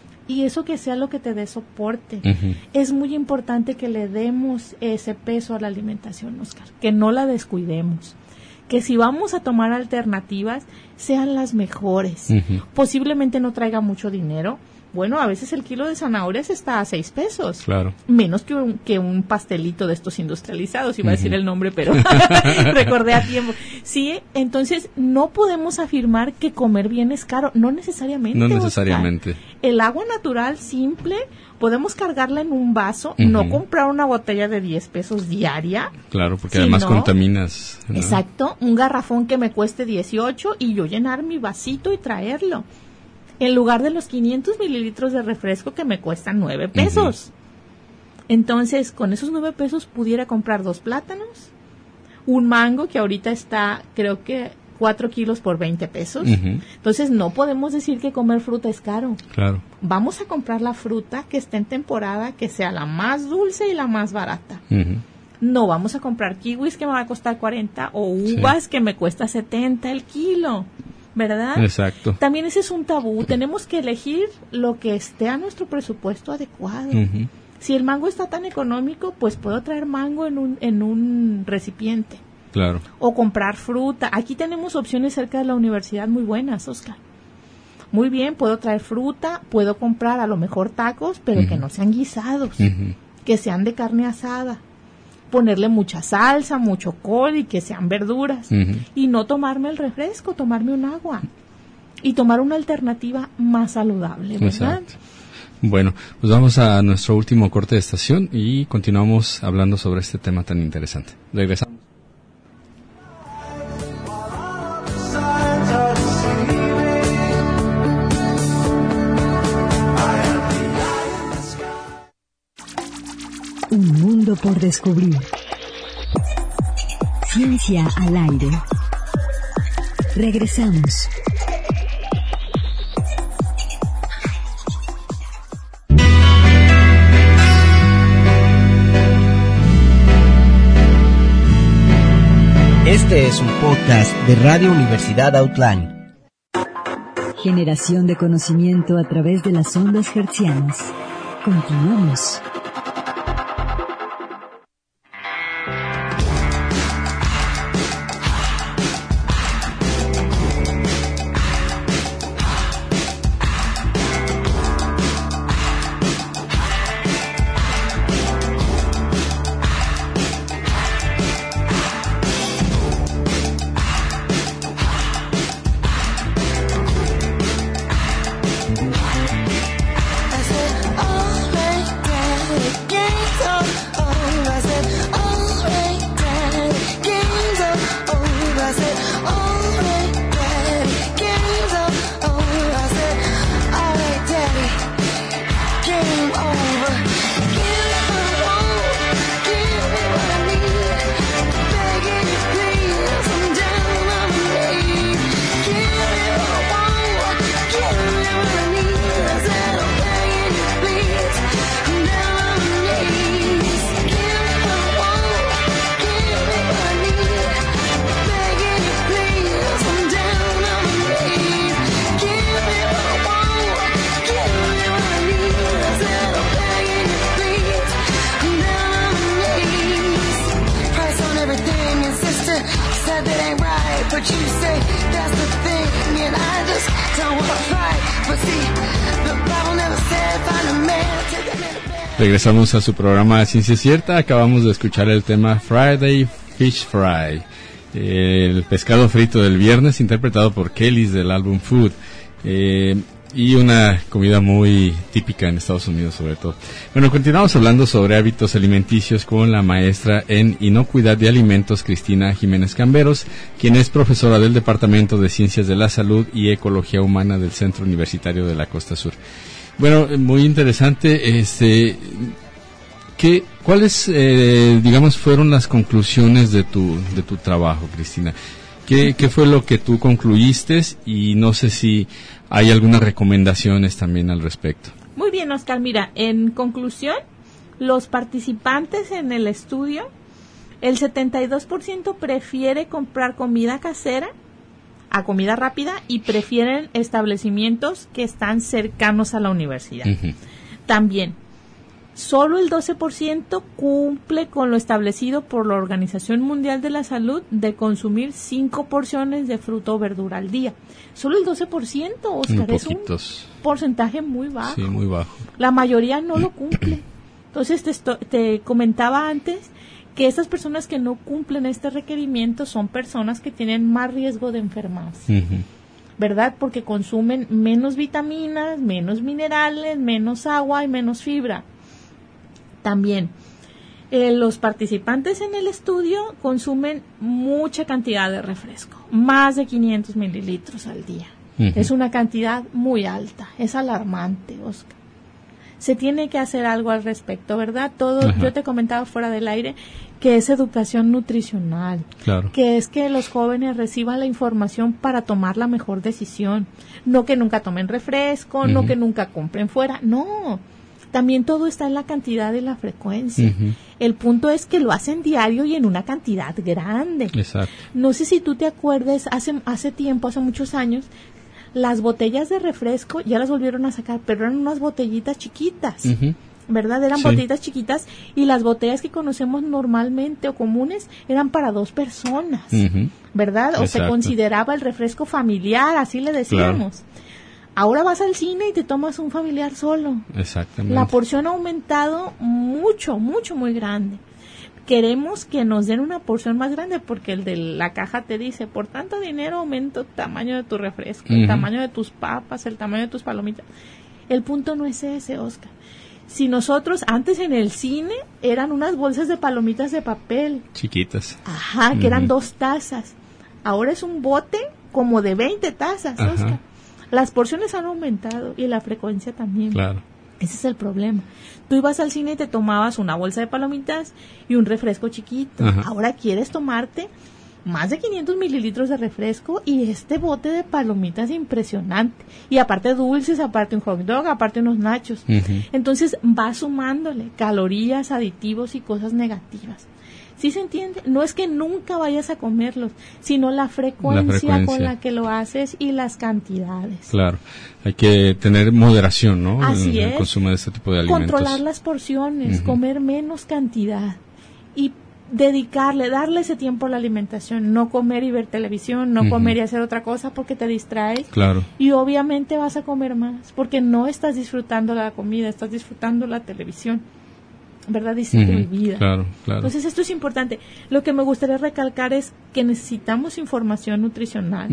y eso que sea lo que te dé soporte. Es muy importante que le demos ese peso a la alimentación, Oscar, que no la descuidemos. Que si vamos a tomar alternativas, sean las mejores. Posiblemente no traiga mucho dinero. Bueno, a veces el kilo de zanahorias está a 6 pesos. Claro. Menos que un pastelito de estos industrializados, iba a decir el nombre, pero recordé a tiempo. Sí, entonces no podemos afirmar que comer bien es caro. No necesariamente. No necesariamente. Oscar. El agua natural simple, podemos cargarla en un vaso, no comprar una botella de 10 pesos diaria. Claro, porque además contaminas, ¿no? Exacto, un garrafón que me cueste 18 y yo llenar mi vasito y traerlo. En lugar de los 500 mililitros de refresco que me cuestan 9 pesos. Entonces, con esos 9 pesos pudiera comprar 2 plátanos, un mango que ahorita está, creo que 4 kilos por 20 pesos. Entonces, no podemos decir que comer fruta es caro. Claro. Vamos a comprar la fruta que esté en temporada, que sea la más dulce y la más barata. No vamos a comprar kiwis que me va a costar 40 o uvas que me cuesta 70 el kilo. ¿Verdad? Exacto. También ese es un tabú. Tenemos que elegir lo que esté a nuestro presupuesto adecuado. Si el mango está tan económico, pues puedo traer mango en un recipiente. Claro. O comprar fruta. Aquí tenemos opciones cerca de la universidad muy buenas, Oscar. Muy bien, puedo traer fruta, puedo comprar a lo mejor tacos, pero que no sean guisados, que sean de carne asada. ponerle mucha salsa, mucho col y que sean verduras. Y no tomarme el refresco, tomarme un agua. Y tomar una alternativa más saludable, ¿verdad? Exacto. Bueno, pues vamos a nuestro último corte de estación y continuamos hablando sobre este tema tan interesante. Regresamos. Un mundo por descubrir. Ciencia al aire. Regresamos. Este es un podcast de Radio Universidad Outland. Generación de conocimiento a través de las ondas hertzianas. Continuamos. Regresamos a su programa Ciencia Cierta. Acabamos de escuchar el tema Friday Fish Fry, el pescado frito del viernes, interpretado por Kellys del álbum Food, y una comida muy típica en Estados Unidos sobre todo. Bueno, continuamos hablando sobre hábitos alimenticios con la maestra en inocuidad de alimentos, Cristina Jiménez Camberos, quien es profesora del Departamento de Ciencias de la Salud y Ecología Humana del Centro Universitario de la Costa Sur. Bueno, muy interesante. ¿Cuáles, digamos, fueron las conclusiones de tu trabajo, Cristina? ¿Qué fue lo que tú concluiste? Y no sé si hay algunas recomendaciones también al respecto. Muy bien, Oscar. Mira, en conclusión, los participantes en el estudio, el 72% prefiere comprar comida casera a comida rápida y prefieren establecimientos que están cercanos a la universidad. También, solo el 12% cumple con lo establecido por la Organización Mundial de la Salud de consumir 5 porciones de fruta o verdura al día. Solo el 12%, Oscar, es un porcentaje muy bajo. Sí, muy bajo. La mayoría no lo cumple. Entonces, te comentaba antes que estas personas que no cumplen este requerimiento son personas que tienen más riesgo de enfermarse, ¿verdad? Porque consumen menos vitaminas, menos minerales, menos agua y menos fibra. También, los participantes en el estudio consumen mucha cantidad de refresco, más de 500 mililitros al día. Es una cantidad muy alta, es alarmante, Oscar. Se tiene que hacer algo al respecto, ¿verdad? Yo te comentaba fuera del aire que es educación nutricional, claro, que es que los jóvenes reciban la información para tomar la mejor decisión, no que nunca tomen refresco, no que nunca compren fuera, no, también todo está en la cantidad y la frecuencia. El punto es que lo hacen diario y en una cantidad grande. Exacto. No sé si tú te acuerdas, hace tiempo, hace muchos años, las botellas de refresco ya las volvieron a sacar, pero eran unas botellitas chiquitas, ¿verdad? Eran botellitas chiquitas y las botellas que conocemos normalmente o comunes eran para 2 personas, ¿verdad? O se consideraba el refresco familiar, así le decíamos. Claro. Ahora vas al cine y te tomas un familiar solo. Exactamente. La porción ha aumentado mucho, muy grande. queremos que nos den una porción más grande porque el de la caja te dice, por tanto dinero aumenta el tamaño de tu refresco, el tamaño de tus papas, el tamaño de tus palomitas. El punto no es ese, Oscar. Si nosotros, antes en el cine, eran unas bolsas de palomitas de papel. Chiquitas. Ajá, que eran 2 tazas. Ahora es un bote como de 20 tazas, Oscar. Las porciones han aumentado y la frecuencia también. Claro. Ese es el problema. Tú ibas al cine y te tomabas una bolsa de palomitas y un refresco chiquito. Ahora quieres tomarte más de 500 mililitros de refresco y este bote de palomitas impresionante. Y aparte dulces, aparte un hot dog, aparte unos nachos. Entonces va sumándole calorías, aditivos y cosas negativas. ¿Sí se entiende? No es que nunca vayas a comerlos, sino la frecuencia con la que lo haces y las cantidades. Claro, hay que tener moderación, ¿no? Así en el consumo de este tipo de alimentos. Controlar las porciones, comer menos cantidad y darle ese tiempo a la alimentación, no comer y ver televisión, no comer y hacer otra cosa porque te distraes. Claro. Y obviamente vas a comer más porque no estás disfrutando la comida, estás disfrutando la televisión. ¿Verdad? Distribuida. Claro. Entonces esto es importante. Lo que me gustaría recalcar es que necesitamos información nutricional,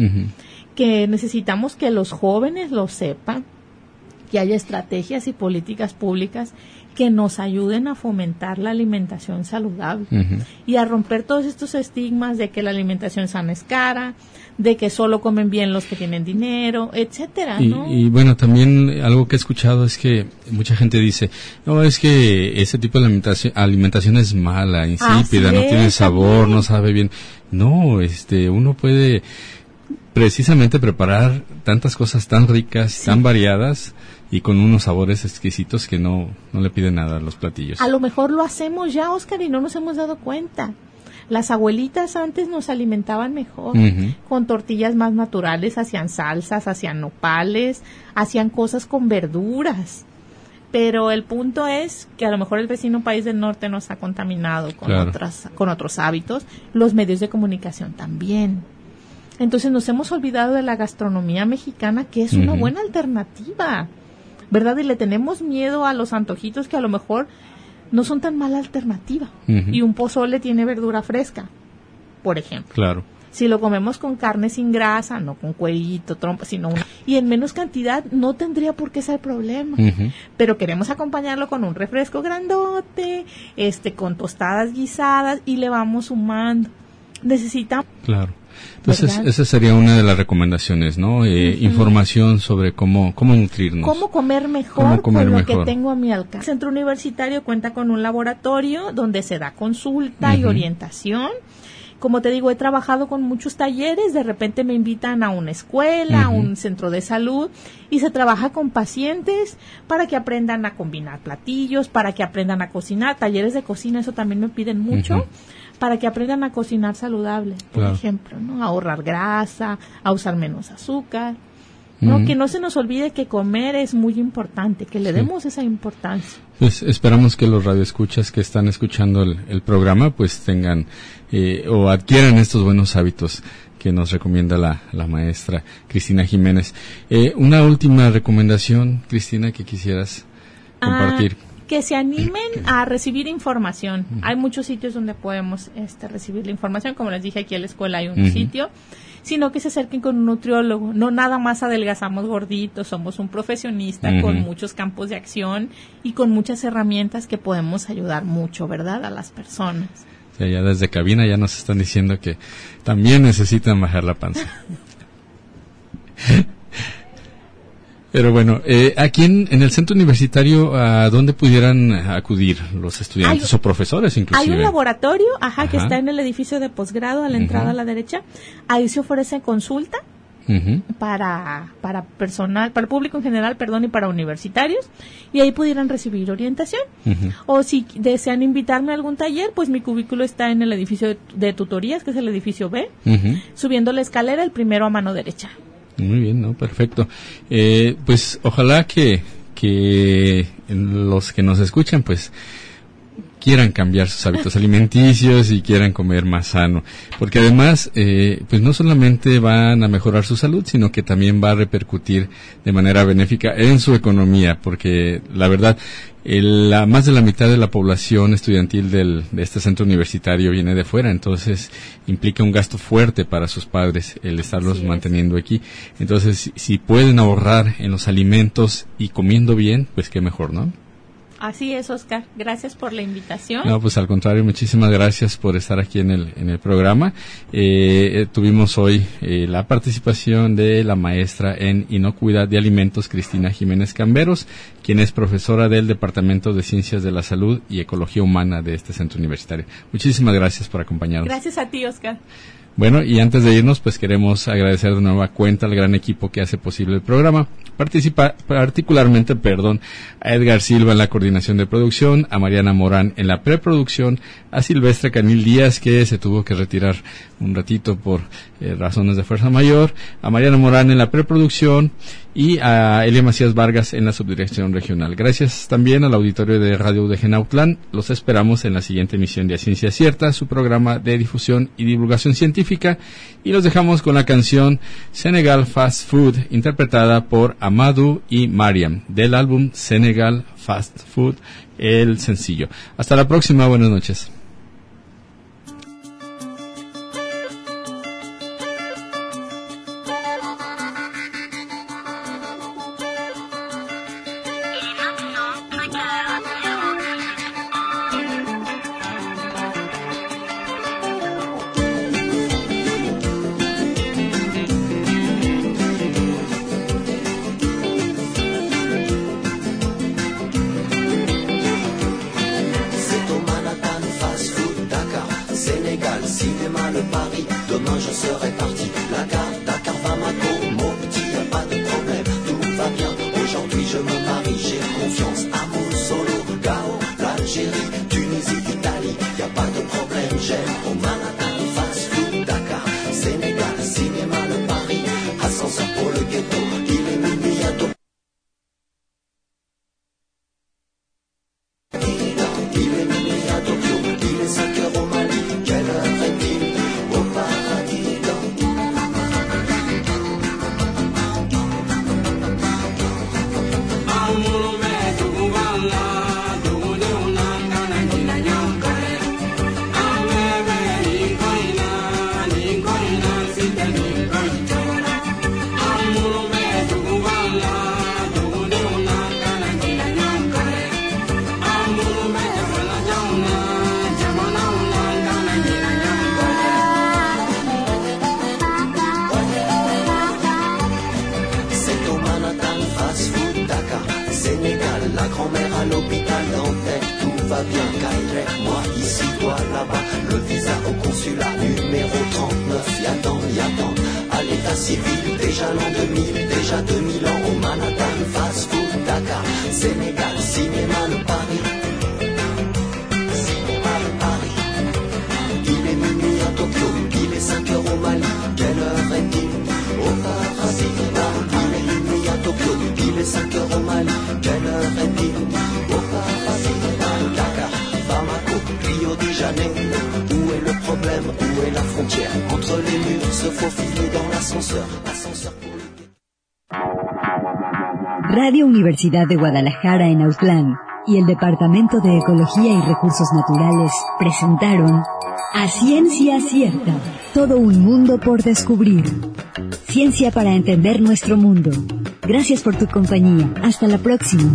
que necesitamos que los jóvenes lo sepan, que haya estrategias y políticas públicas que nos ayuden a fomentar la alimentación saludable y a romper todos estos estigmas de que la alimentación sana es cara, de que solo comen bien los que tienen dinero, etcétera, ¿no? Y bueno, también algo que he escuchado es que mucha gente dice, no, es que ese tipo de alimentación es mala, insípida, no tiene sabor, no sabe bien. No, uno puede precisamente preparar tantas cosas tan ricas, tan variadas y con unos sabores exquisitos que no le piden nada a los platillos. A lo mejor lo hacemos ya, Oscar, y no nos hemos dado cuenta. Las abuelitas antes nos alimentaban mejor, con tortillas más naturales, hacían salsas, hacían nopales, hacían cosas con verduras. Pero el punto es que a lo mejor el vecino país del norte nos ha contaminado con otros hábitos, los medios de comunicación también. Entonces nos hemos olvidado de la gastronomía mexicana, que es una buena alternativa, ¿verdad? Y le tenemos miedo a los antojitos que a lo mejor no son tan mala alternativa. Y un pozole tiene verdura fresca, por ejemplo. Claro. Si lo comemos con carne sin grasa, no con cuerito, trompa, sino y en menos cantidad, no tendría por qué ser problema. Pero queremos acompañarlo con un refresco grandote, con tostadas guisadas y le vamos sumando. Necesitamos. Claro. Entonces, esa sería una de las recomendaciones, ¿no? Información sobre cómo nutrirnos. Cómo comer mejor con lo que tengo a mi alcance. El Centro Universitario cuenta con un laboratorio donde se da consulta y orientación. Como te digo, he trabajado con muchos talleres, de repente me invitan a una escuela, a un centro de salud, y se trabaja con pacientes para que aprendan a combinar platillos, para que aprendan a cocinar. Talleres de cocina, eso también me piden mucho. Para que aprendan a cocinar saludable, por ejemplo, ¿no? A ahorrar grasa, a usar menos azúcar, ¿no? Que no se nos olvide que comer es muy importante, que le demos esa importancia. Pues esperamos que los radioescuchas que están escuchando el programa pues tengan o adquieran estos buenos hábitos que nos recomienda la maestra Cristina Jiménez. Una última recomendación, Cristina, que quisieras compartir. Que se animen a recibir información. Hay muchos sitios donde podemos recibir la información, como les dije, aquí en la escuela hay un sitio, sino que se acerquen con un nutriólogo. No nada más adelgazamos gorditos, somos un profesionista con muchos campos de acción y con muchas herramientas que podemos ayudar mucho, ¿verdad?, a las personas. O sea, ya desde cabina ya nos están diciendo que también necesitan bajar la panza. Pero bueno, aquí en el centro universitario, ¿a dónde pudieran acudir los estudiantes o profesores inclusive? Hay un laboratorio, que está en el edificio de posgrado, a la entrada a la derecha. Ahí se ofrece consulta para personal, para el público en general, y para universitarios, y ahí pudieran recibir orientación. O si desean invitarme a algún taller, pues mi cubículo está en el edificio de tutorías, que es el edificio B, subiendo la escalera, el primero a mano derecha. Muy bien, ¿no? Perfecto. Pues ojalá que los que nos escuchan, pues quieran cambiar sus hábitos alimenticios y quieran comer más sano, porque además pues no solamente van a mejorar su salud, sino que también va a repercutir de manera benéfica en su economía, porque la verdad más de la mitad de la población estudiantil de este centro universitario viene de fuera, entonces implica un gasto fuerte para sus padres el estarlos manteniendo aquí. Entonces, si pueden ahorrar en los alimentos y comiendo bien, pues qué mejor, ¿no? Así es, Oscar. Gracias por la invitación. No, pues al contrario, muchísimas gracias por estar aquí en el programa. Tuvimos hoy la participación de la maestra en inocuidad de alimentos, Cristina Jiménez Camberos, quien es profesora del Departamento de Ciencias de la Salud y Ecología Humana de este centro universitario. Muchísimas gracias por acompañarnos. Gracias a ti, Oscar. Bueno, y antes de irnos, pues queremos agradecer de nueva cuenta al gran equipo que hace posible el programa. Particularmente, a Edgar Silva en la coordinación de producción, a Mariana Morán en la preproducción, a Silvestre Canil Díaz, que se tuvo que retirar un ratito por razones de fuerza mayor, a Mariana Morán en la preproducción y a Elia Macías Vargas en la subdirección regional. Gracias también al auditorio de Radio UDG en Autlán. Los esperamos en la siguiente emisión de A Ciencia Cierta, su programa de difusión y divulgación científica, y los dejamos con la canción Senegal Fast Food, interpretada por Amadou y Mariam, del álbum Senegal Fast Food, el sencillo. Hasta la próxima, buenas noches. Radio Universidad de Guadalajara en Autlán y el Departamento de Ecología y Recursos Naturales presentaron A Ciencia Cierta, todo un mundo por descubrir. Ciencia para entender nuestro mundo. Gracias por tu compañía. Hasta la próxima.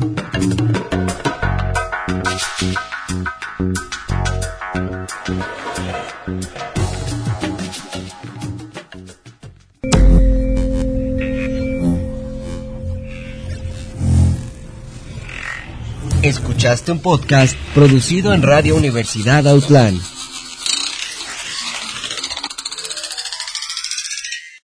Escuchaste un podcast producido en Radio Universidad Autlán.